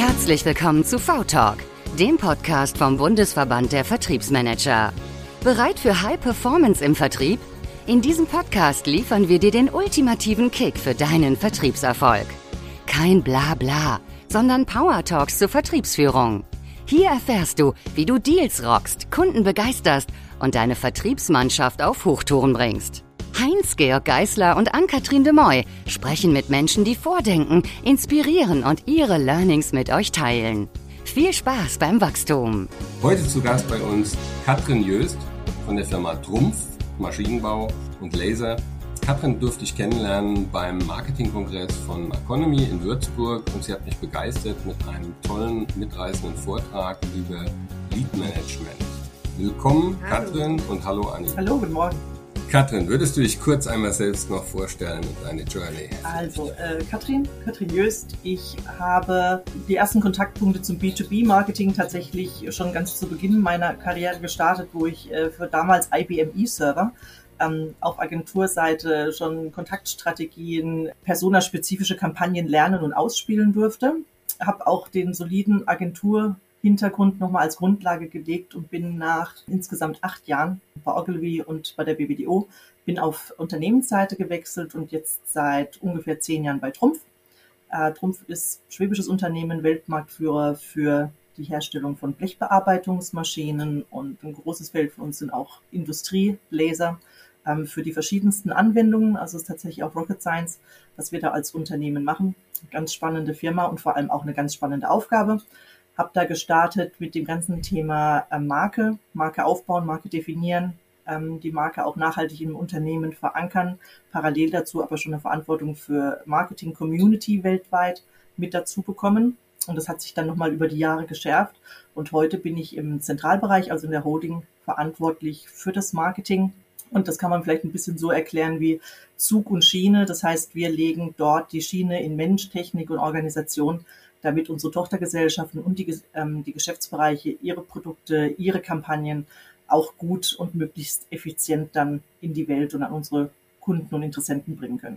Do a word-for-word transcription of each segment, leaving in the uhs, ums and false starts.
Herzlich willkommen zu V-Talk, dem Podcast vom Bundesverband der Vertriebsmanager. Bereit für High Performance im Vertrieb? In diesem Podcast liefern wir dir den ultimativen Kick für deinen Vertriebserfolg. Kein Blabla, sondern Power Talks zur Vertriebsführung. Hier erfährst du, wie du Deals rockst, Kunden begeisterst und deine Vertriebsmannschaft auf Hochtouren bringst. Heinz-Georg Geisler und Ann-Kathrin de Moy sprechen mit Menschen, die vordenken, inspirieren und ihre Learnings mit euch teilen. Viel Spaß beim Wachstum. Heute zu Gast bei uns Katrin Jöst von der Firma Trumpf, Maschinenbau und Laser. Katrin durfte ich kennenlernen beim Marketingkongress von Maconomy in Würzburg und sie hat mich begeistert mit einem tollen, mitreißenden Vortrag über Lead Management. Willkommen, hallo. Katrin, und hallo Anni. Hallo, guten Morgen. Katrin, würdest du dich kurz einmal selbst noch vorstellen und deine Journey? Also, äh, Katrin, Katrin Jöst. Ich habe die ersten Kontaktpunkte zum B zwei B Marketing tatsächlich schon ganz zu Beginn meiner Karriere gestartet, wo ich äh, für damals I B M E-Server ähm, auf Agenturseite schon Kontaktstrategien, personaspezifische Kampagnen lernen und ausspielen durfte. Habe auch den soliden Agentur Hintergrund nochmal als Grundlage gelegt und bin nach insgesamt acht Jahren bei Ogilvy und bei der B B D O, bin auf Unternehmensseite gewechselt und jetzt seit ungefähr zehn Jahren bei Trumpf. Äh, Trumpf ist schwäbisches Unternehmen, Weltmarktführer für die Herstellung von Blechbearbeitungsmaschinen und ein großes Feld für uns sind auch Industrielaser ähm, für die verschiedensten Anwendungen. Also es ist tatsächlich auch Rocket Science, was wir da als Unternehmen machen. Ganz spannende Firma und vor allem auch eine ganz spannende Aufgabe. Habe da gestartet mit dem ganzen Thema äh, Marke, Marke aufbauen, Marke definieren, ähm, die Marke auch nachhaltig im Unternehmen verankern, parallel dazu aber schon eine Verantwortung für Marketing-Community weltweit mit dazu bekommen. Und das hat sich dann nochmal über die Jahre geschärft. Und heute bin ich im Zentralbereich, also in der Holding, verantwortlich für das Marketing. Und das kann man vielleicht ein bisschen so erklären wie Zug und Schiene. Das heißt, wir legen dort die Schiene in Mensch, Technik und Organisation, damit unsere Tochtergesellschaften und die, ähm, die Geschäftsbereiche ihre Produkte, ihre Kampagnen auch gut und möglichst effizient dann in die Welt und an unsere Kunden und Interessenten bringen können.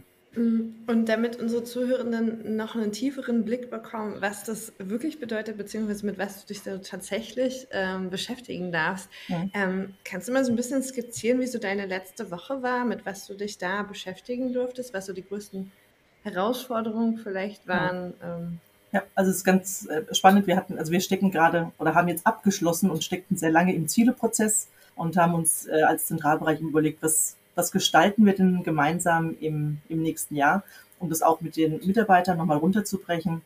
Und damit unsere Zuhörenden noch einen tieferen Blick bekommen, was das wirklich bedeutet, beziehungsweise mit was du dich da tatsächlich ähm, beschäftigen darfst, ja. ähm, kannst du mal so ein bisschen skizzieren, wie so deine letzte Woche war, mit was du dich da beschäftigen durftest, was so die größten Herausforderungen vielleicht waren? Ja. Ähm, Ja, also es ist ganz äh, spannend. Wir hatten, also wir stecken gerade oder haben jetzt abgeschlossen und steckten sehr lange im Zieleprozess und haben uns äh, als Zentralbereich überlegt, was, was gestalten wir denn gemeinsam im, im nächsten Jahr, um das auch mit den Mitarbeitern nochmal runterzubrechen.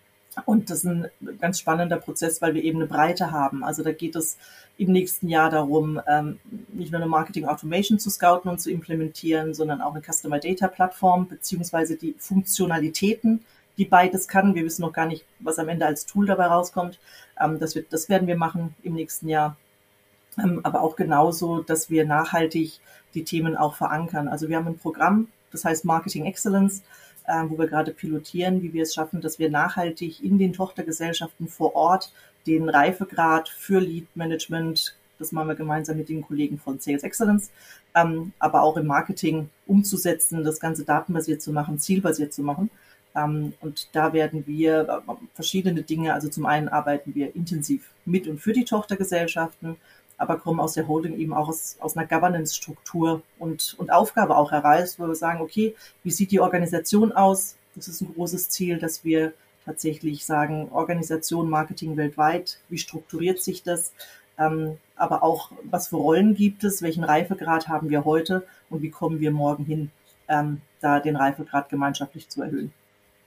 Und das ist ein ganz spannender Prozess, weil wir eben eine Breite haben. Also da geht es im nächsten Jahr darum, ähm, nicht nur eine Marketing Automation zu scouten und zu implementieren, sondern auch eine Customer Data Plattform beziehungsweise die Funktionalitäten, die beides kann. Wir wissen noch gar nicht, was am Ende als Tool dabei rauskommt. Ähm, das, wird, das werden wir machen im nächsten Jahr. Ähm, aber auch genauso, dass wir nachhaltig die Themen auch verankern. Also wir haben ein Programm, das heißt Marketing Excellence, äh, wo wir gerade pilotieren, wie wir es schaffen, dass wir nachhaltig in den Tochtergesellschaften vor Ort den Reifegrad für Lead Management, das machen wir gemeinsam mit den Kollegen von Sales Excellence, ähm, aber auch im Marketing umzusetzen, das Ganze datenbasiert zu machen, zielbasiert zu machen. Um, und da werden wir uh, verschiedene Dinge, also zum einen arbeiten wir intensiv mit und für die Tochtergesellschaften, aber kommen aus der Holding eben auch aus, aus einer Governance-Struktur und, und Aufgabe auch heraus, wo wir sagen, okay, wie sieht die Organisation aus? Das ist ein großes Ziel, dass wir tatsächlich sagen, Organisation, Marketing weltweit, wie strukturiert sich das? Um, aber auch, was für Rollen gibt es? Welchen Reifegrad haben wir heute? Und wie kommen wir morgen hin, um, da den Reifegrad gemeinschaftlich zu erhöhen?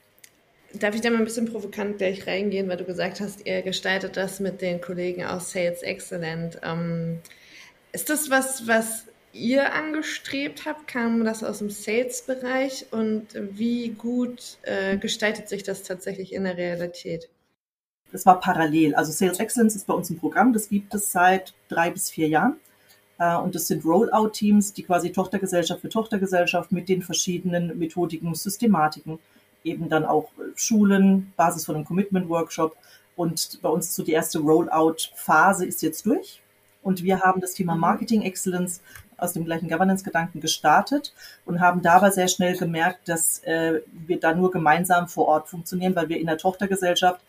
Darf ich da mal ein bisschen provokant gleich reingehen, weil du gesagt hast, ihr gestaltet das mit den Kollegen aus Sales Excellent. Ähm, ist das was, was ihr angestrebt habt? Kam das aus dem Sales-Bereich und wie gut äh, gestaltet sich das tatsächlich in der Realität? Das war parallel. Also Sales Excellence ist bei uns ein Programm, das gibt es seit drei bis vier Jahren. Und das sind Rollout-Teams, die quasi Tochtergesellschaft für Tochtergesellschaft mit den verschiedenen Methodiken, Systematiken, eben dann auch Schulen, Basis von einem Commitment-Workshop. Und bei uns so die erste Rollout-Phase ist jetzt durch. Und wir haben das Thema Marketing Excellence aus dem gleichen Governance-Gedanken gestartet und haben dabei sehr schnell gemerkt, dass äh, wir da nur gemeinsam vor Ort funktionieren, weil wir in der Tochtergesellschaft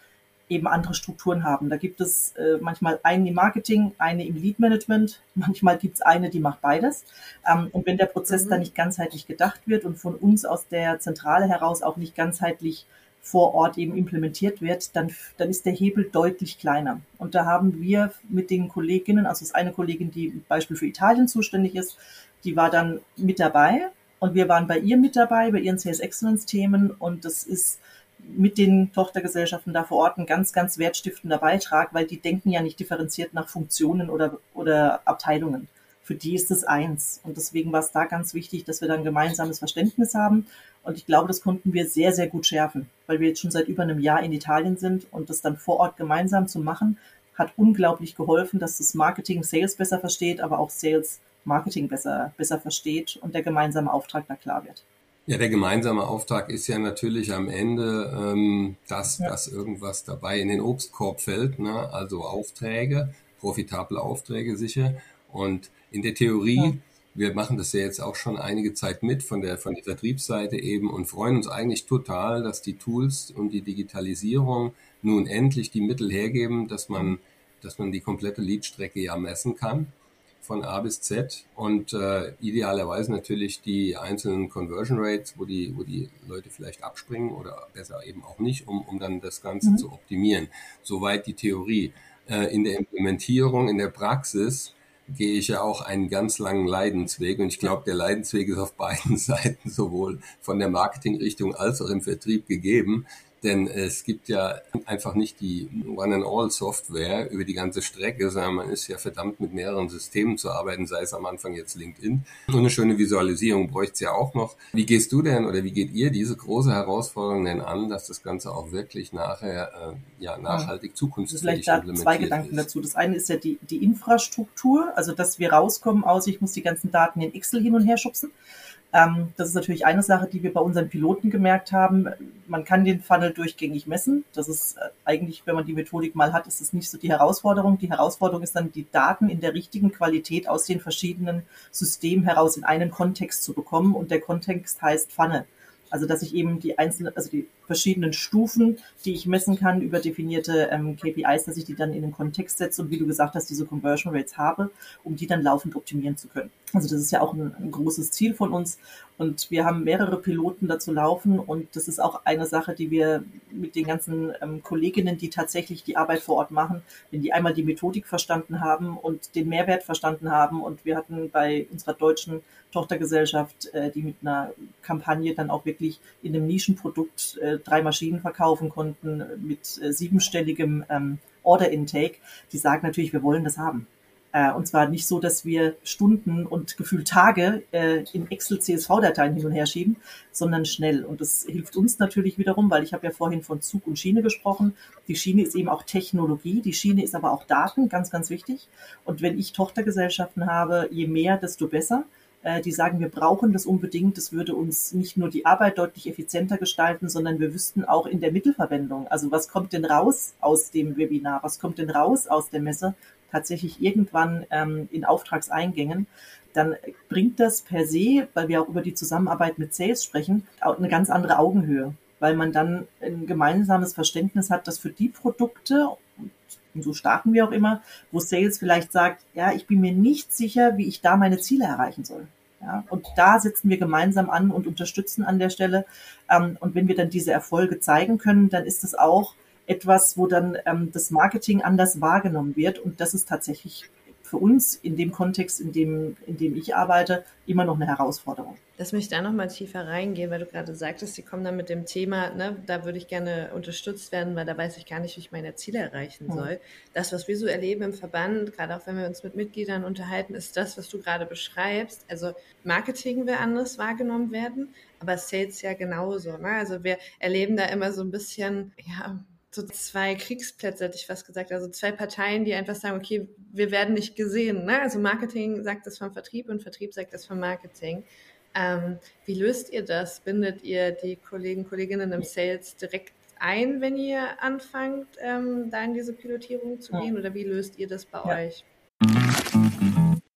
eben andere Strukturen haben. Da gibt es äh, manchmal einen im Marketing, eine im Lead-Management, manchmal gibt es eine, die macht beides. Ähm, und wenn der Prozess mhm. dann nicht ganzheitlich gedacht wird und von uns aus der Zentrale heraus auch nicht ganzheitlich vor Ort eben implementiert wird, dann, dann ist der Hebel deutlich kleiner. Und da haben wir mit den Kolleginnen, also es ist eine Kollegin, die zum Beispiel für Italien zuständig ist, die war dann mit dabei und wir waren bei ihr mit dabei, bei ihren Sales Excellence Themen, und das ist mit den Tochtergesellschaften da vor Ort ein ganz, ganz wertstiftender Beitrag, weil die denken ja nicht differenziert nach Funktionen oder, oder Abteilungen. Für die ist es eins. Und deswegen war es da ganz wichtig, dass wir da ein gemeinsames Verständnis haben. Und ich glaube, das konnten wir sehr, sehr gut schärfen, weil wir jetzt schon seit über einem Jahr in Italien sind, und das dann vor Ort gemeinsam zu machen, hat unglaublich geholfen, dass das Marketing Sales besser versteht, aber auch Sales Marketing besser, besser versteht und der gemeinsame Auftrag da klar wird. Ja, der gemeinsame Auftrag ist ja natürlich am Ende, ähm, dass, ja. dass irgendwas dabei in den Obstkorb fällt, ne? Also Aufträge, profitable Aufträge sicher. Und in der Theorie, ja. wir machen das ja jetzt auch schon einige Zeit mit von der, von der Vertriebsseite eben und freuen uns eigentlich total, dass die Tools und die Digitalisierung nun endlich die Mittel hergeben, dass man, dass man die komplette Leadstrecke ja messen kann. Von A bis Z und äh, idealerweise natürlich die einzelnen Conversion Rates, wo die, wo die Leute vielleicht abspringen oder besser eben auch nicht, um, um dann das Ganze mhm. zu optimieren. Soweit die Theorie. Äh, in der Implementierung, in der Praxis gehe ich ja auch einen ganz langen Leidensweg, und ich glaube, der Leidensweg ist auf beiden Seiten sowohl von der Marketingrichtung als auch im Vertrieb gegeben. Denn es gibt ja einfach nicht die One-and-All-Software über die ganze Strecke, sondern man ist ja verdammt mit mehreren Systemen zu arbeiten, sei es am Anfang jetzt LinkedIn. Und eine schöne Visualisierung bräuchte es ja auch noch. Wie gehst du denn oder wie geht ihr diese große Herausforderung denn an, dass das Ganze auch wirklich nachher äh, ja nachhaltig zukunftsfähig implementiert ist? Vielleicht da zwei Gedanken dazu. Das eine ist ja die, die Infrastruktur, also dass wir rauskommen aus, ich muss die ganzen Daten in Excel hin und her schubsen. Ähm, das ist natürlich eine Sache, die wir bei unseren Piloten gemerkt haben. Man kann den Funnel durchgängig messen. Das ist äh, eigentlich, wenn man die Methodik mal hat, ist das nicht so die Herausforderung. Die Herausforderung ist dann, die Daten in der richtigen Qualität aus den verschiedenen Systemen heraus in einen Kontext zu bekommen. Und der Kontext heißt Funnel. Also, dass ich eben die einzelnen, also die verschiedenen Stufen, die ich messen kann über definierte ähm, K P Is, dass ich die dann in den Kontext setze und, wie du gesagt hast, diese Conversion Rates habe, um die dann laufend optimieren zu können. Also das ist ja auch ein, ein großes Ziel von uns, und wir haben mehrere Piloten dazu laufen, und das ist auch eine Sache, die wir mit den ganzen ähm, Kolleginnen, die tatsächlich die Arbeit vor Ort machen, wenn die einmal die Methodik verstanden haben und den Mehrwert verstanden haben, und wir hatten bei unserer deutschen Tochtergesellschaft, äh, die mit einer Kampagne dann auch wirklich in einem Nischenprodukt äh, drei Maschinen verkaufen konnten mit äh, siebenstelligem ähm, Order Intake, die sagen natürlich, wir wollen das haben. Äh, und zwar nicht so, dass wir Stunden und gefühlt Tage äh, in Excel-C S V-Dateien hin und her schieben, sondern schnell. Und das hilft uns natürlich wiederum, weil ich habe ja vorhin von Zug und Schiene gesprochen. Die Schiene ist eben auch Technologie, die Schiene ist aber auch Daten, ganz, ganz wichtig. Und wenn ich Tochtergesellschaften habe, je mehr, desto besser. Die sagen, wir brauchen das unbedingt. Das würde uns nicht nur die Arbeit deutlich effizienter gestalten, sondern wir wüssten auch in der Mittelverwendung, also was kommt denn raus aus dem Webinar, was kommt denn raus aus der Messe, tatsächlich irgendwann ähm, in Auftragseingängen, dann bringt das per se, weil wir auch über die Zusammenarbeit mit Sales sprechen, auch eine ganz andere Augenhöhe, weil man dann ein gemeinsames Verständnis hat, dass für die Produkte, und so starten wir auch immer, wo Sales vielleicht sagt, ja, ich bin mir nicht sicher, wie ich da meine Ziele erreichen soll. Ja, und da setzen wir gemeinsam an und unterstützen an der Stelle. Ähm, und wenn wir dann diese Erfolge zeigen können, dann ist das auch etwas, wo dann ähm, das Marketing anders wahrgenommen wird. Und das ist tatsächlich für uns in dem Kontext, in dem, in dem ich arbeite, immer noch eine Herausforderung. Lass mich da nochmal tiefer reingehen, weil du gerade sagtest, Sie kommen dann mit dem Thema, ne, da würde ich gerne unterstützt werden, weil da weiß ich gar nicht, wie ich meine Ziele erreichen soll. Mhm. Das, was wir so erleben im Verband, gerade auch wenn wir uns mit Mitgliedern unterhalten, ist das, was du gerade beschreibst. Also Marketing will anders wahrgenommen werden, aber Sales ja genauso. Ne? Also wir erleben da immer so ein bisschen, ja, so zwei Kriegsplätze, hätte ich fast gesagt, also zwei Parteien, die einfach sagen, okay, wir werden nicht gesehen. Ne? Also Marketing sagt das vom Vertrieb und Vertrieb sagt das vom Marketing. Ähm, wie löst ihr das? Bindet ihr die Kollegen, Kolleginnen im Sales direkt ein, wenn ihr anfangt, ähm, da in diese Pilotierung zu gehen? Oder wie löst ihr das bei ja. euch?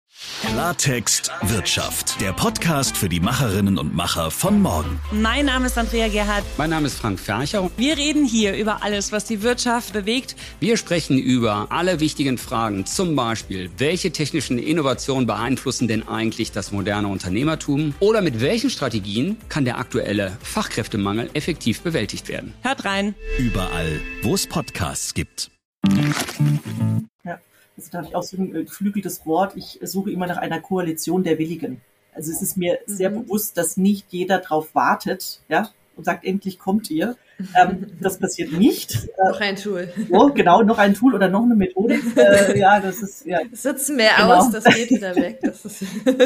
Klartext Wirtschaft. Der Podcast für die Macherinnen und Macher von morgen. Mein Name ist Andrea Gerhardt. Mein Name ist Frank Fercher. Wir reden hier über alles, was die Wirtschaft bewegt. Wir sprechen über alle wichtigen Fragen. Zum Beispiel, welche technischen Innovationen beeinflussen denn eigentlich das moderne Unternehmertum? Oder mit welchen Strategien kann der aktuelle Fachkräftemangel effektiv bewältigt werden? Hört rein. Überall, wo es Podcasts gibt. Ja. Also da habe ich auch so ein geflügeltes Wort. Ich suche immer nach einer Koalition der Willigen. Also es ist mir mhm. sehr bewusst, dass nicht jeder drauf wartet, ja, und sagt, endlich kommt ihr. Ähm, das passiert nicht. Noch ein Tool. Oh, genau, noch ein Tool oder noch eine Methode. Äh, ja, das ist, ja. Sitzen mehr genau. aus, das geht wieder weg. Das ist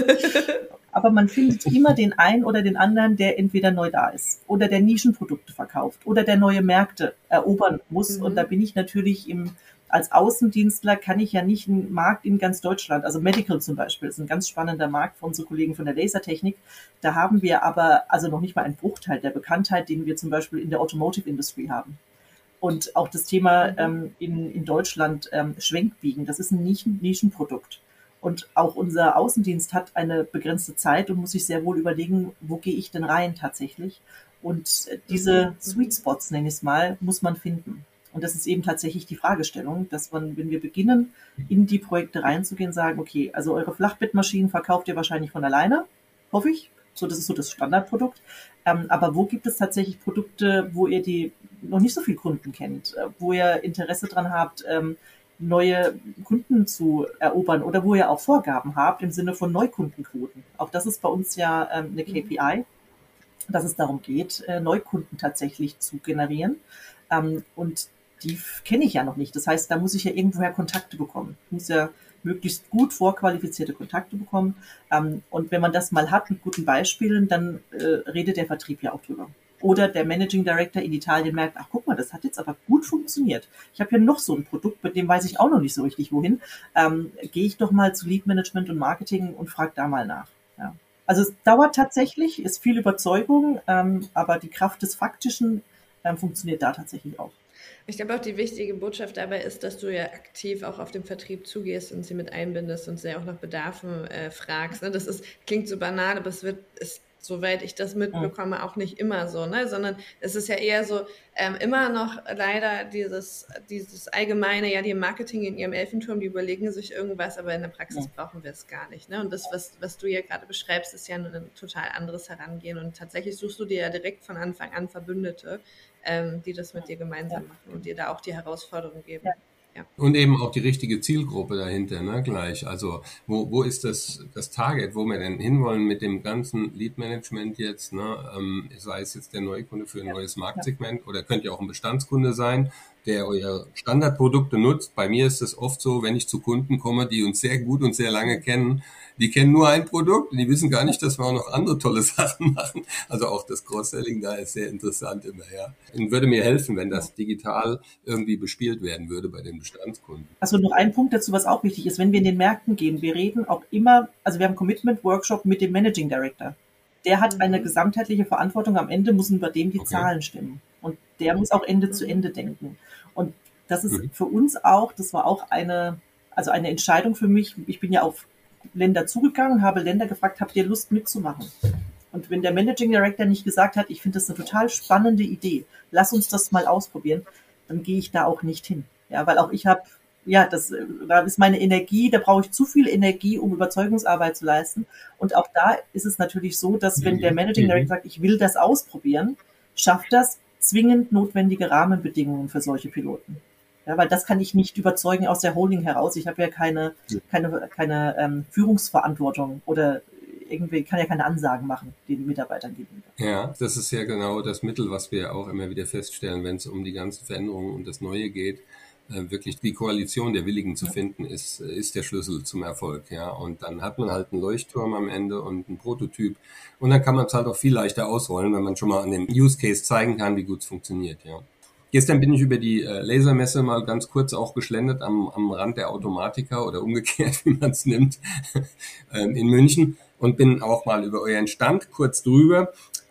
Aber man findet immer den einen oder den anderen, der entweder neu da ist oder der Nischenprodukte verkauft oder der neue Märkte erobern muss. Mhm. Und da bin ich natürlich im Als Außendienstler kann ich ja nicht einen Markt in ganz Deutschland, also Medical zum Beispiel, ist ein ganz spannender Markt für unsere Kollegen von der Lasertechnik. Da haben wir aber also noch nicht mal einen Bruchteil der Bekanntheit, den wir zum Beispiel in der Automotive Industry haben. Und auch das Thema ähm, in, in Deutschland ähm, Schwenkbiegen, das ist ein Nischen, Nischenprodukt. Und auch unser Außendienst hat eine begrenzte Zeit und muss sich sehr wohl überlegen, wo gehe ich denn rein tatsächlich? Und diese Sweet Spots, nenne ich es mal, muss man finden. Und das ist eben tatsächlich die Fragestellung, dass man, wenn wir beginnen, in die Projekte reinzugehen, sagen, okay, also eure Flachbettmaschinen verkauft ihr wahrscheinlich von alleine, hoffe ich. So, das ist so das Standardprodukt. Ähm, aber wo gibt es tatsächlich Produkte, wo ihr die noch nicht so viele Kunden kennt, äh, wo ihr Interesse dran habt, ähm, neue Kunden zu erobern oder wo ihr auch Vorgaben habt im Sinne von Neukundenquoten. Auch das ist bei uns ja ähm, eine K P I, dass es darum geht, äh, Neukunden tatsächlich zu generieren. Ähm, und die kenne ich ja noch nicht. Das heißt, da muss ich ja irgendwoher Kontakte bekommen. Ich muss ja möglichst gut vorqualifizierte Kontakte bekommen. Und wenn man das mal hat mit guten Beispielen, dann redet der Vertrieb ja auch drüber. Oder der Managing Director in Italien merkt, ach guck mal, das hat jetzt aber gut funktioniert. Ich habe hier noch so ein Produkt, mit dem weiß ich auch noch nicht so richtig wohin. Ähm, gehe ich doch mal zu Lead Management und Marketing und frage da mal nach. Ja. Also es dauert tatsächlich, ist viel Überzeugung, ähm, aber die Kraft des Faktischen ähm, funktioniert da tatsächlich auch. Ich glaube auch die wichtige Botschaft dabei ist, dass du ja aktiv auch auf den Vertrieb zugehst und sie mit einbindest und sie auch nach Bedarfen äh, fragst. Ne? Das ist, klingt so banal, aber es wird, ist, soweit ich das mitbekomme, auch nicht immer so, ne? Sondern es ist ja eher so, ähm, immer noch leider dieses, dieses allgemeine, ja, die im Marketing in ihrem Elfenturm, die überlegen sich irgendwas, aber in der Praxis brauchen wir es gar nicht. Ne? Und das, was, was du ja gerade beschreibst, ist ja ein total anderes Herangehen und tatsächlich suchst du dir ja direkt von Anfang an Verbündete, ähm, die das mit dir gemeinsam ja. machen und dir da auch die Herausforderung geben. Ja. Ja. Und eben auch die richtige Zielgruppe dahinter, ne, gleich. Also, wo, wo ist das, das Target, wo wir denn hinwollen mit dem ganzen Lead-Management jetzt, ne, ähm, sei es jetzt der Neukunde für ein ja. neues Marktsegment ja. oder könnt ihr auch ein Bestandskunde sein, der eure Standardprodukte nutzt. Bei mir ist es oft so, wenn ich zu Kunden komme, die uns sehr gut und sehr lange kennen, die kennen nur ein Produkt und die wissen gar nicht, dass wir auch noch andere tolle Sachen machen. Also auch das Cross-Selling da ist sehr interessant immer, ja. Und würde mir helfen, wenn das digital irgendwie bespielt werden würde bei den Bestandskunden. Also noch ein Punkt dazu, was auch wichtig ist, wenn wir in den Märkten gehen, wir reden auch immer, also wir haben einen Commitment-Workshop mit dem Managing Director. Der hat eine gesamtheitliche Verantwortung, am Ende müssen bei dem die okay. Zahlen stimmen. Und der muss auch Ende zu Ende denken. Und das ist mhm. für uns auch, das war auch eine, also eine Entscheidung für mich. Ich bin ja auf Länder zugegangen, habe Länder gefragt, habt ihr Lust mitzumachen? Und wenn der Managing Director nicht gesagt hat, ich finde das eine total spannende Idee, lass uns das mal ausprobieren, dann gehe ich da auch nicht hin. Ja, weil auch ich habe, ja, das, da ist meine Energie, da brauche ich zu viel Energie, um Überzeugungsarbeit zu leisten. Und auch da ist es natürlich so, dass wenn der Managing Director sagt, ich will das ausprobieren, schafft das zwingend notwendige Rahmenbedingungen für solche Piloten. Ja, weil das kann ich nicht überzeugen aus der Holding heraus. Ich habe ja keine, keine, keine ähm, Führungsverantwortung oder irgendwie kann ja keine Ansagen machen den Mitarbeitern gegenüber. Ja, das ist ja genau das Mittel, was wir auch immer wieder feststellen, wenn es um die ganzen Veränderungen und das Neue geht. Äh, wirklich die Koalition der Willigen zu finden, ist, ist der Schlüssel zum Erfolg. Ja, und dann hat man halt einen Leuchtturm am Ende und einen Prototyp. Und dann kann man es halt auch viel leichter ausrollen, wenn man schon mal an dem Use Case zeigen kann, wie gut es funktioniert. Ja. Gestern bin ich über die äh, Lasermesse mal ganz kurz auch geschlendert am, am Rand der Automatiker oder umgekehrt, wie man es nimmt, ähm, in München und bin auch mal über euren Stand kurz drüber.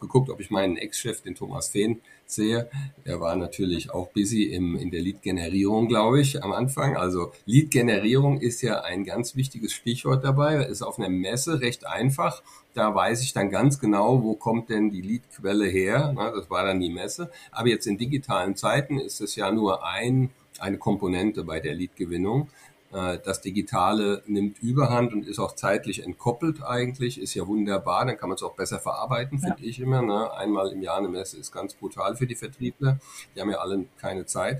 geguckt, ob ich meinen Ex-Chef, den Thomas Fehn, sehe. Der war natürlich auch busy im, in der Lead-Generierung, glaube ich, am Anfang. Also Lead-Generierung ist ja ein ganz wichtiges Stichwort dabei. Ist auf einer Messe recht einfach. Da weiß ich dann ganz genau, wo kommt denn die Lead-Quelle her. Na, das war dann die Messe. Aber jetzt in digitalen Zeiten ist es ja nur ein, eine Komponente bei der Lead-Gewinnung. Das Digitale nimmt Überhand und ist auch zeitlich entkoppelt eigentlich, ist ja wunderbar, dann kann man es auch besser verarbeiten, finde ja. ich immer. Ne? Einmal im Jahr eine Messe ist ganz brutal für die Vertriebler, die haben ja alle keine Zeit.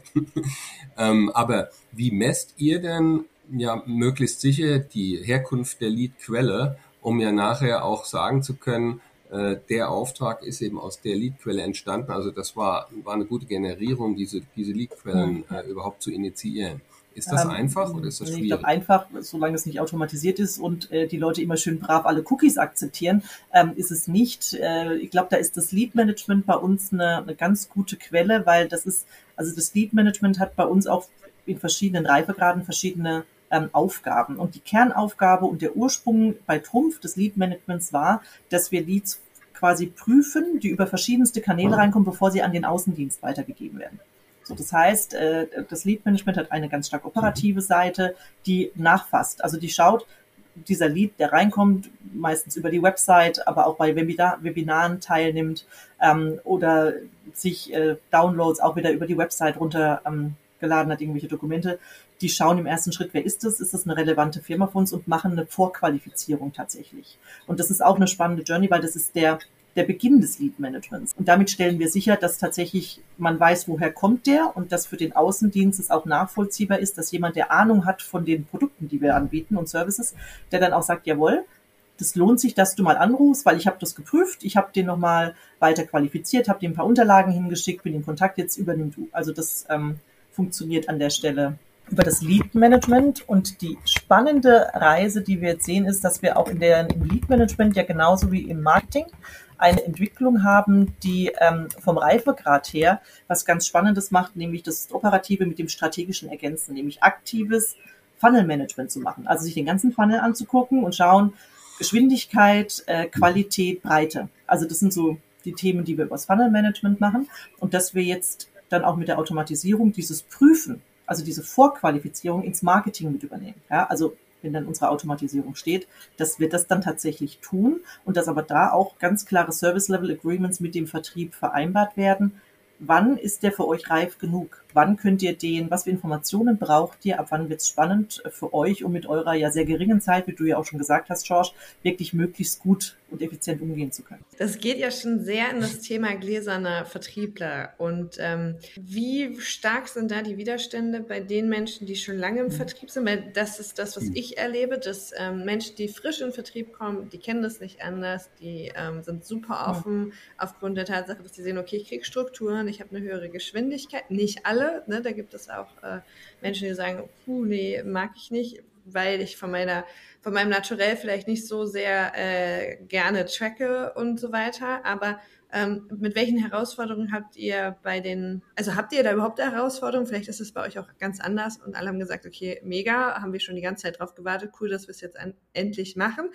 ähm, aber wie messt ihr denn ja möglichst sicher die Herkunft der Leadquelle, um ja nachher auch sagen zu können, äh, der Auftrag ist eben aus der Leadquelle entstanden, also das war, war eine gute Generierung, diese, diese Leadquellen äh, überhaupt zu initiieren. Ist das ähm, einfach oder ist das schwierig? Ich glaube einfach, solange es nicht automatisiert ist und äh, die Leute immer schön brav alle Cookies akzeptieren, ähm, ist es nicht. Äh, ich glaube, da ist das Lead-Management bei uns eine, eine ganz gute Quelle, weil das ist, also das Lead-Management hat bei uns auch in verschiedenen Reifegraden verschiedene ähm, Aufgaben. Und die Kernaufgabe und der Ursprung bei Trumpf des Lead-Managements war, dass wir Leads quasi prüfen, die über verschiedenste Kanäle reinkommen, bevor sie an den Außendienst weitergegeben werden. So, das heißt, das Lead-Management hat eine ganz stark operative Seite, die nachfasst. Also die schaut, dieser Lead, der reinkommt, meistens über die Website, aber auch bei Webinar, Webinaren teilnimmt ähm, oder sich äh, Downloads auch wieder über die Website runtergeladen ähm, hat, irgendwelche Dokumente. Die schauen im ersten Schritt, wer ist das? Ist das eine relevante Firma für uns? Und machen eine Vorqualifizierung tatsächlich. Und das ist auch eine spannende Journey, weil das ist der der Beginn des Lead-Managements. Und damit stellen wir sicher, dass tatsächlich man weiß, woher kommt der und dass für den Außendienst es auch nachvollziehbar ist, dass jemand, der Ahnung hat von den Produkten, die wir anbieten und Services, der dann auch sagt, jawohl, das lohnt sich, dass du mal anrufst, weil ich habe das geprüft, ich habe den nochmal weiter qualifiziert, habe dir ein paar Unterlagen hingeschickt, bin in Kontakt, jetzt übernimm du. Also das ähm, funktioniert an der Stelle über das Lead-Management. Und die spannende Reise, die wir jetzt sehen, ist, dass wir auch in der, im Lead-Management ja genauso wie im Marketing eine Entwicklung haben, die ähm, vom Reifegrad her was ganz Spannendes macht, nämlich das Operative mit dem Strategischen ergänzen, nämlich aktives Funnel-Management zu machen. Also sich den ganzen Funnel anzugucken und schauen, Geschwindigkeit, äh, Qualität, Breite. Also das sind so die Themen, die wir über das Funnel-Management machen. Und dass wir jetzt dann auch mit der Automatisierung dieses Prüfen, also diese Vorqualifizierung ins Marketing mit übernehmen. Ja, also wenn dann unsere Automatisierung steht, dass wir das dann tatsächlich tun und dass aber da auch ganz klare Service-Level-Agreements mit dem Vertrieb vereinbart werden. Wann ist der für euch reif genug? Wann könnt ihr den, was für Informationen braucht ihr? Ab wann wird es spannend für euch, um mit eurer ja sehr geringen Zeit, wie du ja auch schon gesagt hast, George, wirklich möglichst gut und effizient umgehen zu können? Das geht ja schon sehr in das Thema gläserner Vertriebler. Und ähm, wie stark sind da die Widerstände bei den Menschen, die schon lange im Vertrieb sind? Weil das ist das, was ich erlebe, dass ähm, Menschen, die frisch in den Vertrieb kommen, die kennen das nicht anders, die ähm, sind super offen aufgrund der Tatsache, dass sie sehen, okay, ich kriege Strukturen, ich habe eine höhere Geschwindigkeit. Nicht alle. Ne, da gibt es auch äh, Menschen, die sagen, puh, nee, mag ich nicht, weil ich von meiner, von meinem Naturell vielleicht nicht so sehr äh, gerne tracke und so weiter. Aber ähm, mit welchen Herausforderungen habt ihr bei den, also habt ihr da überhaupt eine Herausforderung? Vielleicht ist es bei euch auch ganz anders und alle haben gesagt, okay, mega, haben wir schon die ganze Zeit drauf gewartet, cool, dass wir es jetzt an, endlich machen.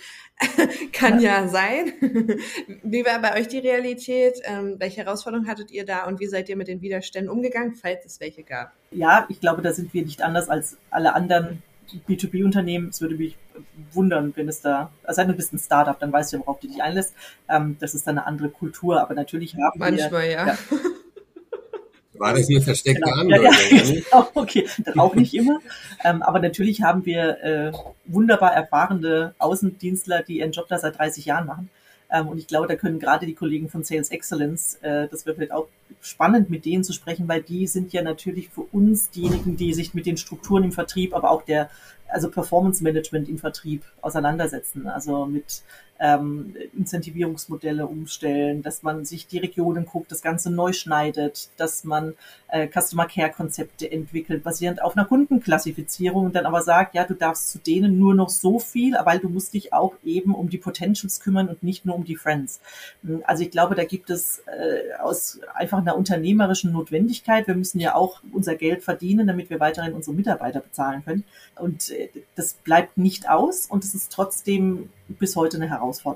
Kann ja, ja sein. Wie war bei euch die Realität? Ähm, welche Herausforderungen hattet ihr da und wie seid ihr mit den Widerständen umgegangen, falls es welche gab? Ja, ich glaube, da sind wir nicht anders als alle anderen B zwei B-Unternehmen. Es würde mich wundern, wenn es da, also du bist ein Startup, dann weißt du, worauf du dich einlässt. Ähm, das ist dann eine andere Kultur, aber natürlich haben Manchmal, wir... ja. ja. War das eine versteckte genau. Andeutung? Ja, ja, ja, okay, das auch nicht immer. Ähm, aber natürlich haben wir äh, wunderbar erfahrene Außendienstler, die ihren Job da seit dreißig Jahren machen. Ähm, und ich glaube, da können gerade die Kollegen von Sales Excellence, äh, das wird vielleicht auch spannend, mit denen zu sprechen, weil die sind ja natürlich für uns diejenigen, die sich mit den Strukturen im Vertrieb, aber auch der, also Performance Management im Vertrieb auseinandersetzen. Also mit ähm, Incentivierungsmodelle umstellen, dass man sich die Regionen guckt, das Ganze neu schneidet, dass man äh, Customer Care Konzepte entwickelt, basierend auf einer Kundenklassifizierung und dann aber sagt, ja, du darfst zu denen nur noch so viel, weil du musst dich auch eben um die Potentials kümmern und nicht nur um die Friends. Also ich glaube, da gibt es äh, aus einfach einer unternehmerischen Notwendigkeit, wir müssen ja auch unser Geld verdienen, damit wir weiterhin unsere Mitarbeiter bezahlen können. Und äh, das bleibt nicht aus und es ist trotzdem bis heute eine Herausforderung.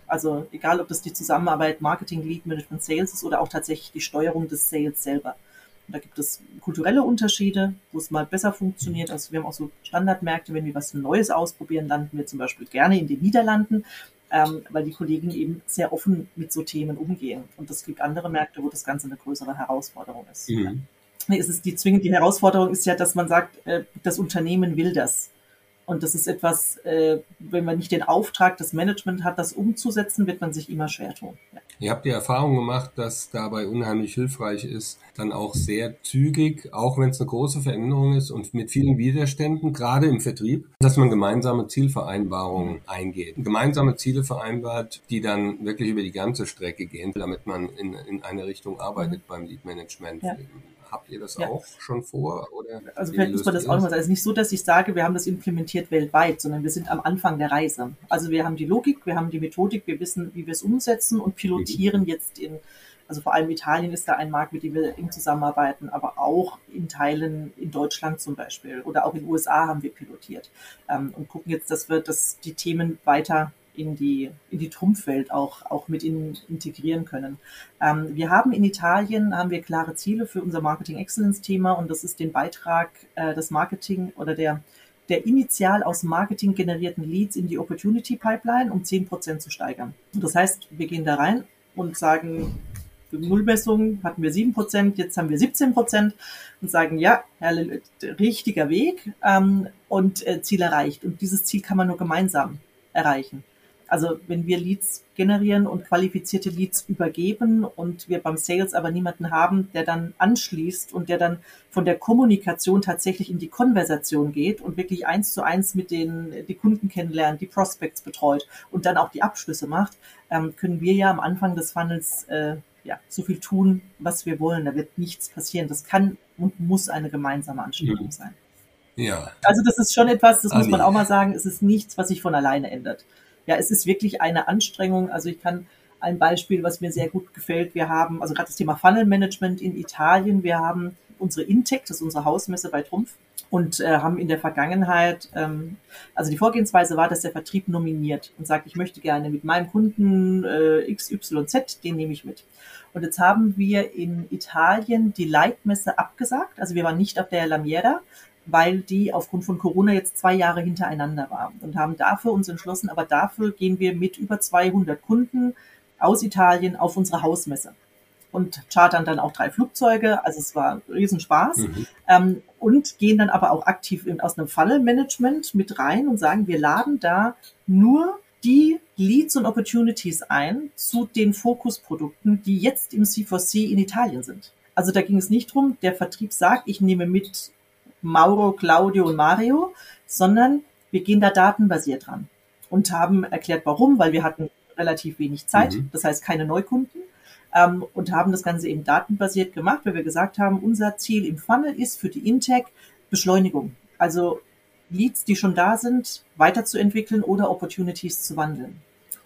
Also egal, ob das die Zusammenarbeit Marketing, Lead Management, Sales ist oder auch tatsächlich die Steuerung des Sales selber. Und da gibt es kulturelle Unterschiede, wo es mal besser funktioniert. Also wir haben auch so Standardmärkte, wenn wir was Neues ausprobieren, landen wir zum Beispiel gerne in den Niederlanden, ähm, weil die Kollegen eben sehr offen mit so Themen umgehen. Und es gibt andere Märkte, wo das Ganze eine größere Herausforderung ist. Mhm. Nee, es ist die zwingend, die Herausforderung ist ja, dass man sagt, äh, das Unternehmen will das. Und das ist etwas, äh, wenn man nicht den Auftrag des Management hat, das umzusetzen, wird man sich immer schwer tun. Ja. Ihr habt die Erfahrung gemacht, dass dabei unheimlich hilfreich ist, dann auch sehr zügig, auch wenn es eine große Veränderung ist und mit vielen Widerständen, gerade im Vertrieb, dass man gemeinsame Zielvereinbarungen eingeht. Gemeinsame Ziele vereinbart, die dann wirklich über die ganze Strecke gehen, damit man in, in eine Richtung arbeitet mhm. beim Lead Management. Ja. Habt ihr das ja. auch schon vor? Oder also vielleicht muss man das auch nochmal sagen. Es ist nicht so, dass ich sage, wir haben das implementiert weltweit, sondern wir sind am Anfang der Reise. Also wir haben die Logik, wir haben die Methodik, wir wissen, wie wir es umsetzen und pilotieren mhm. jetzt in, also vor allem Italien ist da ein Markt, mit dem wir eng zusammenarbeiten, aber auch in Teilen in Deutschland zum Beispiel oder auch in den U S A haben wir pilotiert ähm, und gucken jetzt, dass wir das, die Themen weiter in die, in die Trumpfwelt auch, auch mit in, integrieren können. Ähm, wir haben in Italien, haben wir klare Ziele für unser Marketing Excellence Thema und das ist den Beitrag äh, des Marketing oder der, der initial aus Marketing generierten Leads in die Opportunity Pipeline um zehn Prozent zu steigern. Und das heißt, wir gehen da rein und sagen, für Nullmessung hatten wir sieben Prozent, jetzt haben wir siebzehn Prozent und sagen, ja, richtiger Weg ähm, und äh, Ziel erreicht. Und dieses Ziel kann man nur gemeinsam erreichen. Also wenn wir Leads generieren und qualifizierte Leads übergeben und wir beim Sales aber niemanden haben, der dann anschließt und der dann von der Kommunikation tatsächlich in die Konversation geht und wirklich eins zu eins mit den die Kunden kennenlernt, die Prospects betreut und dann auch die Abschlüsse macht, ähm, können wir ja am Anfang des Funnels äh, ja so viel tun, was wir wollen. Da wird nichts passieren. Das kann und muss eine gemeinsame Anstrengung mhm. sein. Ja. Also das ist schon etwas, das Anni. muss man auch mal sagen, es ist nichts, was sich von alleine ändert. Ja, es ist wirklich eine Anstrengung. Also ich kann ein Beispiel, was mir sehr gut gefällt. Wir haben, also gerade das Thema Funnel Management in Italien. Wir haben unsere Intec, das ist unsere Hausmesse bei Trumpf, und äh, haben in der Vergangenheit, ähm, also die Vorgehensweise war, dass der Vertrieb nominiert und sagt, ich möchte gerne mit meinem Kunden äh, X Y Z, den nehme ich mit. Und jetzt haben wir in Italien die Leitmesse abgesagt. Also wir waren nicht auf der Lamiera, weil die aufgrund von Corona jetzt zwei Jahre hintereinander war und haben dafür uns entschlossen, aber dafür gehen wir mit über zweihundert Kunden aus Italien auf unsere Hausmesse und chartern dann auch drei Flugzeuge, also es war ein Riesenspaß mhm. ähm, und gehen dann aber auch aktiv in, aus einem Funnel-Management mit rein und sagen, wir laden da nur die Leads und Opportunities ein zu den Fokusprodukten, die jetzt im C vier C in Italien sind. Also da ging es nicht drum, der Vertrieb sagt, ich nehme mit Mauro, Claudio und Mario, sondern wir gehen da datenbasiert ran und haben erklärt, warum, weil wir hatten relativ wenig Zeit, mhm. das heißt keine Neukunden, ähm, und haben das Ganze eben datenbasiert gemacht, weil wir gesagt haben, unser Ziel im Funnel ist für die Intec Beschleunigung, also Leads, die schon da sind, weiterzuentwickeln oder Opportunities zu wandeln.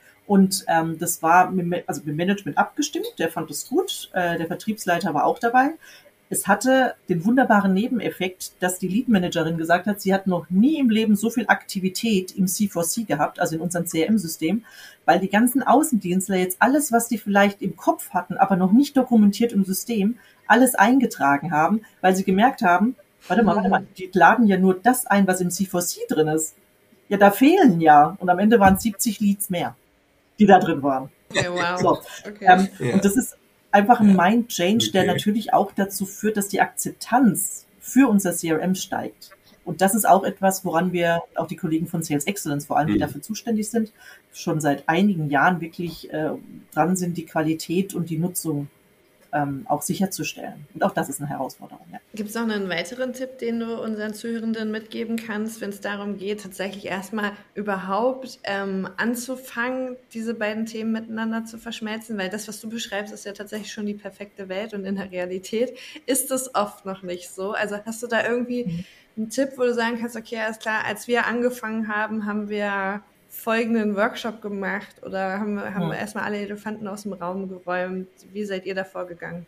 Und ähm, das war mit, also mit Management abgestimmt, der fand es gut, äh, der Vertriebsleiter war auch dabei. Es hatte den wunderbaren Nebeneffekt, dass die Lead-Managerin gesagt hat, sie hat noch nie im Leben so viel Aktivität im C vier C gehabt, also in unserem C R M-System, weil die ganzen Außendienstler jetzt alles, was die vielleicht im Kopf hatten, aber noch nicht dokumentiert im System, alles eingetragen haben, weil sie gemerkt haben, warte mal, warte mal, die laden ja nur das ein, was im C vier C drin ist. Ja, da fehlen ja. Und am Ende waren es siebzig Leads mehr, die da drin waren. Okay, wow. So, okay. ähm, ja. Und das ist einfach ein Mind-Change, okay. der natürlich auch dazu führt, dass die Akzeptanz für unser C R M steigt. Und das ist auch etwas, woran wir, auch die Kollegen von Sales Excellence vor allem, die mhm. dafür zuständig sind, schon seit einigen Jahren wirklich äh, dran sind, die Qualität und die Nutzung ähm, auch sicherzustellen. Und auch das ist eine Herausforderung. Ja. Gibt es noch einen weiteren Tipp, den du unseren Zuhörenden mitgeben kannst, wenn es darum geht, tatsächlich erstmal überhaupt ähm, anzufangen, diese beiden Themen miteinander zu verschmelzen? Weil das, was du beschreibst, ist ja tatsächlich schon die perfekte Welt und in der Realität ist es oft noch nicht so. Also hast du da irgendwie mhm. einen Tipp, wo du sagen kannst, okay, alles klar, als wir angefangen haben, haben wir folgenden Workshop gemacht oder haben, haben ja. wir erstmal alle Elefanten aus dem Raum geräumt? Wie seid ihr da vorgegangen?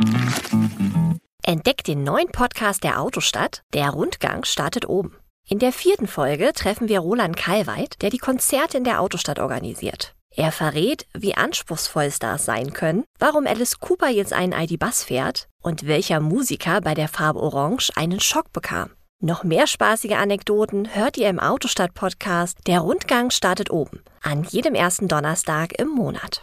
Entdeckt den neuen Podcast der Autostadt. Der Rundgang startet oben. In der vierten Folge treffen wir Roland Kalweit, der die Konzerte in der Autostadt organisiert. Er verrät, wie anspruchsvoll Stars sein können, warum Alice Cooper jetzt einen I D-Bus fährt und welcher Musiker bei der Farbe Orange einen Schock bekam. Noch mehr spaßige Anekdoten hört ihr im Autostadt-Podcast Der Rundgang startet oben, an jedem ersten Donnerstag im Monat.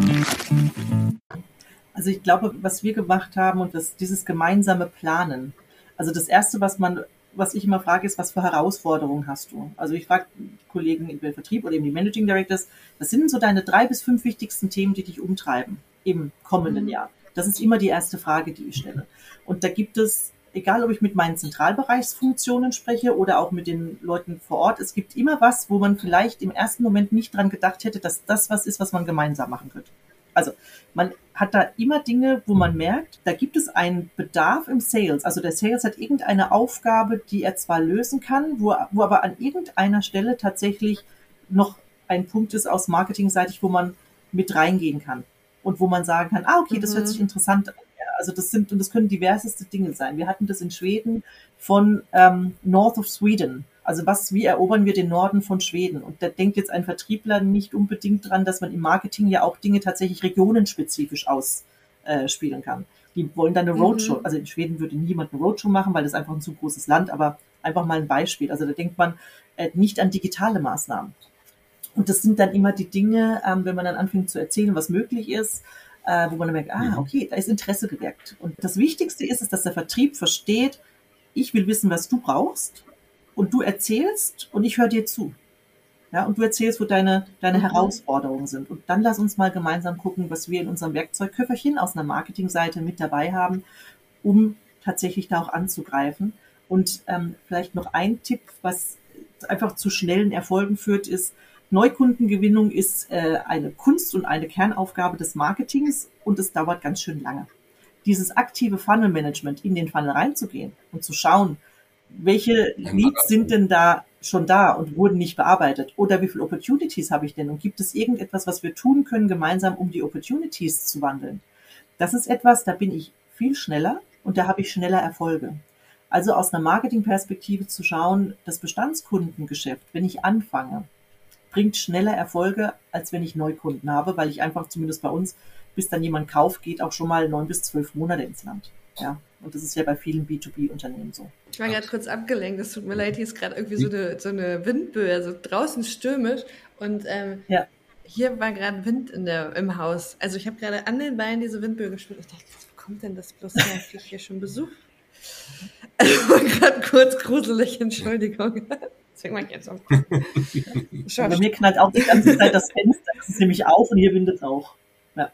Also ich glaube, was wir gemacht haben und das, dieses gemeinsame Planen. Also das Erste, was man, was ich immer frage, ist, was für Herausforderungen hast du? Also ich frage die Kollegen im Vertrieb oder eben die Managing Directors, was sind so deine drei bis fünf wichtigsten Themen, die dich umtreiben im kommenden Jahr? Das ist immer die erste Frage, die ich stelle. Und da gibt es, egal ob ich mit meinen Zentralbereichsfunktionen spreche oder auch mit den Leuten vor Ort, es gibt immer was, wo man vielleicht im ersten Moment nicht dran gedacht hätte, dass das was ist, was man gemeinsam machen könnte. Also man hat da immer Dinge, wo man merkt, da gibt es einen Bedarf im Sales. Also der Sales hat irgendeine Aufgabe, die er zwar lösen kann, wo, wo aber an irgendeiner Stelle tatsächlich noch ein Punkt ist aus marketingseitig, wo man mit reingehen kann und wo man sagen kann, ah okay, das hört sich interessant an. Also das sind, und das können diverseste Dinge sein. Wir hatten das in Schweden von ähm, North of Sweden. Also was, wie erobern wir den Norden von Schweden? Und da denkt jetzt ein Vertriebler nicht unbedingt dran, dass man im Marketing ja auch Dinge tatsächlich regionenspezifisch ausspielen äh, kann. Die wollen dann eine Roadshow. Mhm. Also in Schweden würde niemand eine Roadshow machen, weil das einfach ein zu großes Land, aber einfach mal ein Beispiel. Also da denkt man äh, nicht an digitale Maßnahmen. Und das sind dann immer die Dinge, ähm, wenn man dann anfängt zu erzählen, was möglich ist, äh, wo man dann merkt, ah, okay, da ist Interesse geweckt. Und das Wichtigste ist es, dass der Vertrieb versteht, ich will wissen, was du brauchst. Und du erzählst und ich höre dir zu. Ja, und du erzählst, wo deine, deine mhm. Herausforderungen sind. Und dann lass uns mal gemeinsam gucken, was wir in unserem Werkzeugköfferchen aus einer Marketingseite mit dabei haben, um tatsächlich da auch anzugreifen. Und ähm, vielleicht noch ein Tipp, was einfach zu schnellen Erfolgen führt, ist, Neukundengewinnung ist äh, eine Kunst und eine Kernaufgabe des Marketings und es dauert ganz schön lange. Dieses aktive Funnel-Management, in den Funnel reinzugehen und zu schauen, welche Leads sind denn da schon da und wurden nicht bearbeitet? Oder wie viele Opportunities habe ich denn? Und gibt es irgendetwas, was wir tun können, gemeinsam, um die Opportunities zu wandeln? Das ist etwas, da bin ich viel schneller und da habe ich schneller Erfolge. Also aus einer Marketingperspektive zu schauen, das Bestandskundengeschäft, wenn ich anfange, bringt schneller Erfolge, als wenn ich Neukunden habe, weil ich einfach, zumindest bei uns, bis dann jemand kauft, geht auch schon mal neun bis zwölf Monate ins Land. Ja, und das ist ja bei vielen B zwei B-Unternehmen so. Ich war gerade kurz abgelenkt, es tut mir leid, hier ist gerade irgendwie so eine, so eine Windböe, also draußen stürmisch und ähm, ja. Hier war gerade Wind in der, im Haus. Also ich habe gerade an den Beinen diese Windböe gespürt. Ich dachte, wo kommt denn das bloß her? Kriege ich hier schon Besuch? Also war gerade kurz gruselig, Entschuldigung. Deswegen mache ich jetzt auch. Bei mir knallt auch die ganze Zeit das Fenster. Das ist nämlich auf und hier windet es auch. Ja.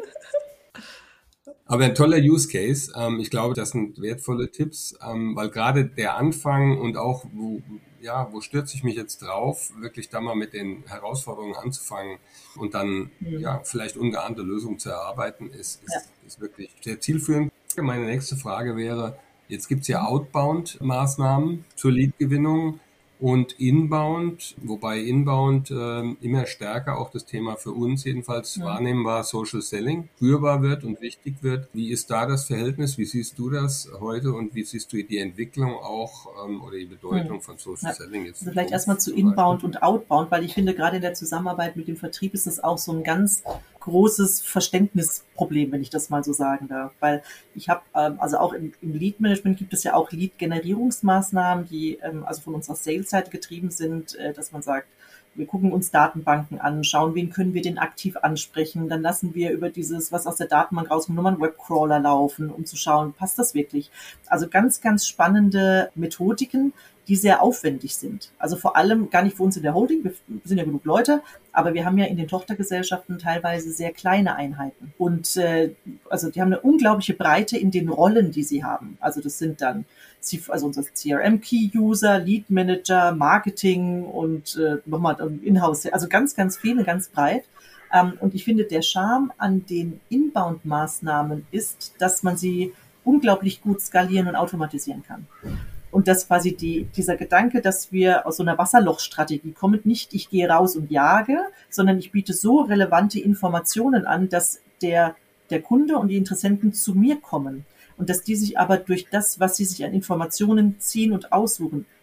Aber ein toller Use Case. Ich glaube, das sind wertvolle Tipps, weil gerade der Anfang und auch, wo, ja, wo stürze ich mich jetzt drauf, wirklich da mal mit den Herausforderungen anzufangen und dann mhm. ja vielleicht ungeahnte Lösungen zu erarbeiten, ist, ist, ja. ist wirklich sehr zielführend. Meine nächste Frage wäre, jetzt gibt es ja Outbound-Maßnahmen zur Lead-Gewinnung und Inbound, wobei Inbound äh, immer stärker auch das Thema für uns jedenfalls ja. wahrnehmbar Social Selling spürbar wird und wichtig wird. Wie ist da das Verhältnis? Wie siehst du das heute und wie siehst du die Entwicklung auch ähm, oder die Bedeutung hm. von Social ja. Selling jetzt? Also vielleicht erstmal zu Inbound und Outbound, weil ich finde, gerade in der Zusammenarbeit mit dem Vertrieb ist das auch so ein ganz großes Verständnisproblem, wenn ich das mal so sagen darf. Weil ich habe, ähm, also auch im, im Lead-Management gibt es ja auch Lead-Generierungsmaßnahmen, die ähm, also von unserer Sales-Seite getrieben sind, äh, dass man sagt, wir gucken uns Datenbanken an, schauen, wen können wir denn aktiv ansprechen. Dann lassen wir über dieses, was aus der Datenbank rauskommt, nochmal einen Webcrawler laufen, um zu schauen, passt das wirklich? Also ganz, ganz spannende Methodiken, die sehr aufwendig sind. Also vor allem gar nicht für uns in der Holding, wir sind ja genug Leute, aber wir haben ja in den Tochtergesellschaften teilweise sehr kleine Einheiten. Und äh, also die haben eine unglaubliche Breite in den Rollen, die sie haben. Also das sind dann also unser C R M-Key-User, Lead-Manager, Marketing und äh, nochmal Inhouse, also ganz, ganz viele, ganz breit. Ähm, und ich finde, der Charme an den Inbound-Maßnahmen ist, dass man sie unglaublich gut skalieren und automatisieren kann. Und das quasi die, dieser Gedanke, dass wir aus so einer Wasserlochstrategie kommen, nicht ich gehe raus und jage, sondern ich biete so relevante Informationen an, dass der, der Kunde und die Interessenten zu mir kommen und dass die sich aber durch das, was sie sich an Informationen ziehen und aussuchen,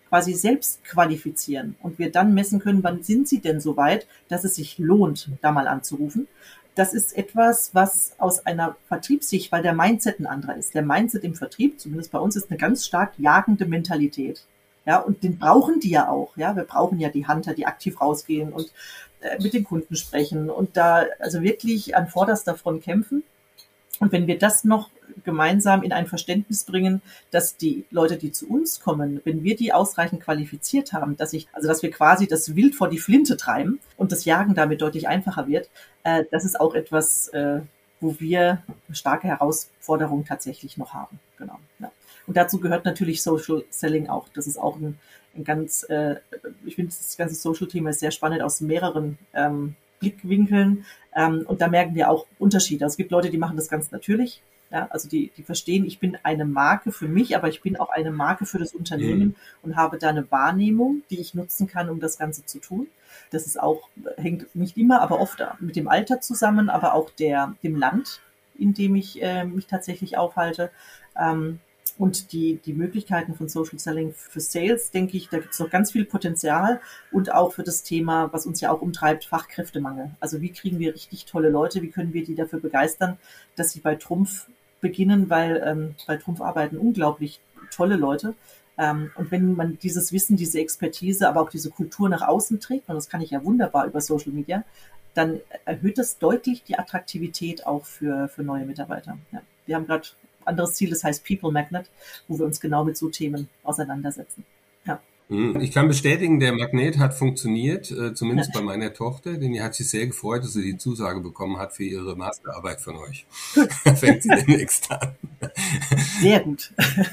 quasi selbst qualifizieren und wir dann messen können, wann sind sie denn so weit, dass es sich lohnt, da mal anzurufen. Das ist etwas, was aus einer Vertriebssicht, weil der Mindset ein anderer ist. Der Mindset im Vertrieb, zumindest bei uns, ist eine ganz stark jagende Mentalität. Ja, und den brauchen die ja auch. Ja, wir brauchen ja die Hunter, die aktiv rausgehen und äh, mit den Kunden sprechen und da also wirklich an vorderster Front kämpfen. Und wenn wir das noch gemeinsam in ein Verständnis bringen, dass die Leute, die zu uns kommen, wenn wir die ausreichend qualifiziert haben, dass ich, also dass wir quasi das Wild vor die Flinte treiben und das Jagen damit deutlich einfacher wird, äh, das ist auch etwas, äh, wo wir eine starke Herausforderung tatsächlich noch haben. Genau. Ja. Und dazu gehört natürlich Social Selling auch. Das ist auch ein, ein ganz, äh, ich finde das ganze Social-Thema ist sehr spannend aus mehreren ähm, Blickwinkeln. Ähm, und da merken wir auch Unterschiede. Also es gibt Leute, die machen das ganz natürlich. Ja, also die, die verstehen, ich bin eine Marke für mich, aber ich bin auch eine Marke für das Unternehmen mhm. und habe da eine Wahrnehmung, die ich nutzen kann, um das Ganze zu tun. Das ist auch, hängt nicht immer, aber oft mit dem Alter zusammen, aber auch der, dem Land, in dem ich äh, mich tatsächlich aufhalte. Ähm, Und die, die Möglichkeiten von Social Selling für Sales, denke ich, da gibt es noch ganz viel Potenzial und auch für das Thema, was uns ja auch umtreibt, Fachkräftemangel. Also wie kriegen wir richtig tolle Leute, wie können wir die dafür begeistern, dass sie bei Trumpf beginnen, weil ähm, bei Trumpf arbeiten unglaublich tolle Leute. Ähm, und wenn man dieses Wissen, diese Expertise, aber auch diese Kultur nach außen trägt, und das kann ich ja wunderbar über Social Media, dann erhöht das deutlich die Attraktivität auch für, für neue Mitarbeiter. Ja. Wir haben gerade anderes Ziel, das heißt People Magnet, wo wir uns genau mit so Themen auseinandersetzen. Ja. Ich kann bestätigen, der Magnet hat funktioniert, äh, zumindest bei meiner Tochter, denn die hat sich sehr gefreut, dass sie die Zusage bekommen hat für ihre Masterarbeit von euch. Fängt sie demnächst an. Sehr gut.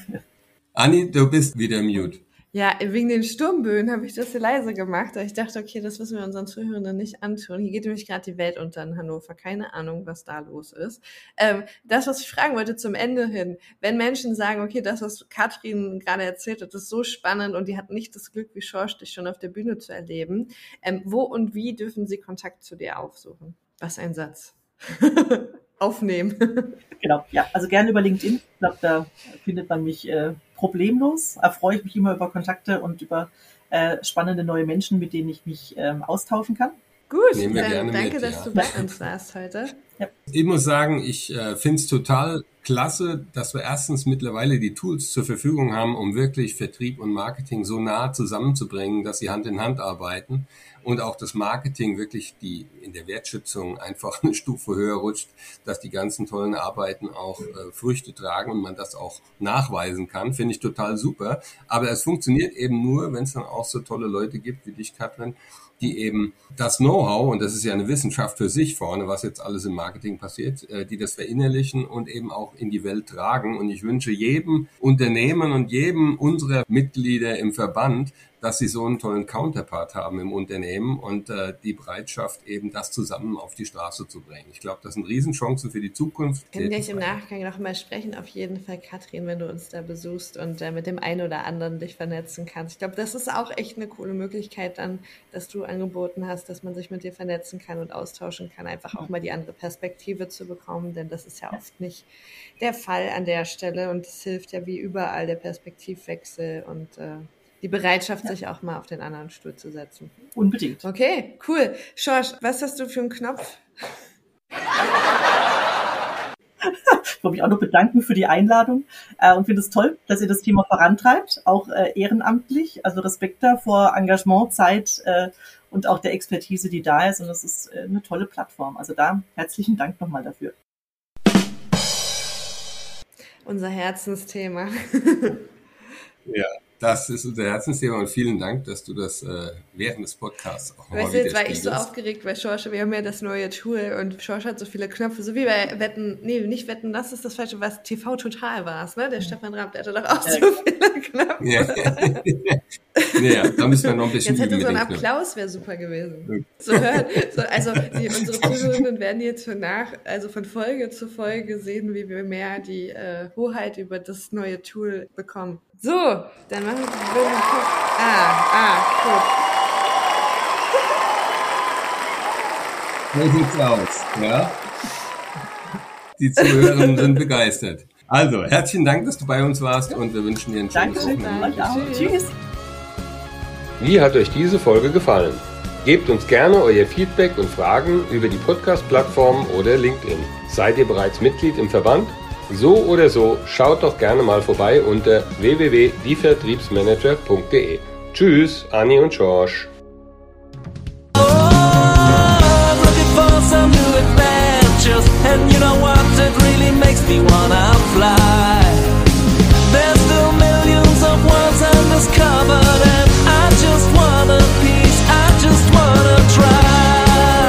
Anni, du bist wieder mute. Ja, wegen den Sturmböen habe ich das hier leise gemacht, weil ich dachte, okay, das müssen wir unseren Zuhörenden nicht antun. Hier geht nämlich gerade die Welt unter in Hannover. Keine Ahnung, was da los ist. Ähm, das, was ich fragen wollte zum Ende hin, wenn Menschen sagen, okay, das, was Katrin gerade erzählt hat, ist so spannend und die hat nicht das Glück, wie Schorsch, dich schon auf der Bühne zu erleben, ähm, wo und wie dürfen sie Kontakt zu dir aufsuchen? Was ein Satz. Aufnehmen. Genau, ja, also gerne über LinkedIn. Ich glaube, da findet man mich äh, problemlos. Erfreue ich mich immer über Kontakte und über äh, spannende neue Menschen, mit denen ich mich ähm, austauschen kann. Gut, Nehmen wir dann gerne danke, mit, dass ja. du bei uns warst heute. Ja. Ich muss sagen, ich äh, finde es total klasse, dass wir erstens mittlerweile die Tools zur Verfügung haben, um wirklich Vertrieb und Marketing so nah zusammenzubringen, dass sie Hand in Hand arbeiten und auch das Marketing wirklich die in der Wertschätzung einfach eine Stufe höher rutscht, dass die ganzen tollen Arbeiten auch äh, Früchte tragen und man das auch nachweisen kann, finde ich total super. Aber es funktioniert eben nur, wenn es dann auch so tolle Leute gibt wie dich, Katrin, die eben das Know-how, und das ist ja eine Wissenschaft für sich vorne, was jetzt alles im Marketing passiert, die das verinnerlichen und eben auch in die Welt tragen. Und ich wünsche jedem Unternehmen und jedem unserer Mitglieder im Verband, dass sie so einen tollen Counterpart haben im Unternehmen und äh, die Bereitschaft, eben das zusammen auf die Straße zu bringen. Ich glaube, das sind Riesenchancen für die Zukunft. Wir können gleich im Nachgang noch mal sprechen. Auf jeden Fall, Katrin, wenn du uns da besuchst und äh, mit dem einen oder anderen dich vernetzen kannst. Ich glaube, das ist auch echt eine coole Möglichkeit dann, dass du angeboten hast, dass man sich mit dir vernetzen kann und austauschen kann, einfach auch mal die andere Perspektive zu bekommen, denn das ist ja oft nicht der Fall an der Stelle und es hilft ja wie überall der Perspektivwechsel und äh, die Bereitschaft, ja. sich auch mal auf den anderen Stuhl zu setzen. Unbedingt. Okay, cool. Schorsch, was hast du für einen Knopf? Ich wollte mich auch noch bedanken für die Einladung äh, und finde es toll, dass ihr das Thema vorantreibt, auch äh, ehrenamtlich. Also Respekt davor, Engagement, Zeit äh, und auch der Expertise, die da ist. Und das ist äh, eine tolle Plattform. Also da herzlichen Dank nochmal dafür. Unser Herzensthema. Ja. Das ist unser Herzensthema und vielen Dank, dass du das äh, während des Podcasts auch weißt du, jetzt war ich so aufgeregt bei Schorsch, wir haben ja das neue Tool und Schorsch hat so viele Knöpfe, so wie bei Wetten, nee, nicht Wetten, das ist das Falsche, was T V Total war es, ne? Der Stefan Raab, der hatte doch auch so viele Knöpfe. Ja, ja, da müssen wir noch ein bisschen jetzt hätte üben so ein mit den Applaus wäre super gewesen. So hören, so, also die, unsere Zuhörenden werden jetzt von nach, also von Folge zu Folge sehen, wie wir mehr die äh, Hoheit über das neue Tool bekommen. So, dann machen wir die Bilder. Ah, ah, gut. So sieht's aus, ja. Die Zuhörerinnen sind begeistert. Also, herzlichen Dank, dass du bei uns warst und wir wünschen dir ein schönes Dankeschön. Wochenende. Danke. Tschüss. Wie hat euch diese Folge gefallen? Gebt uns gerne euer Feedback und Fragen über die Podcast-Plattform oder LinkedIn. Seid ihr bereits Mitglied im Verband? So oder so, schaut doch gerne mal vorbei unter w w w punkt die vertriebsmanager punkt d e. Tschüss, Anni und George. And you know what, it really makes me wanna fly. There's still millions of worlds undiscovered, and I just want a piece, I just wanna try.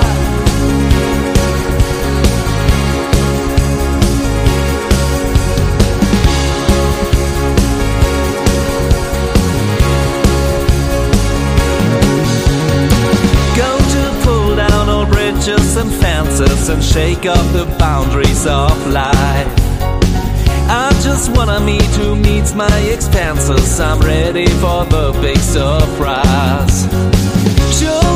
Go to pull down old bridges and fences and shake off the boundaries of life. I just wanna meet who meets my expenses. I'm ready for the big surprise. Sure.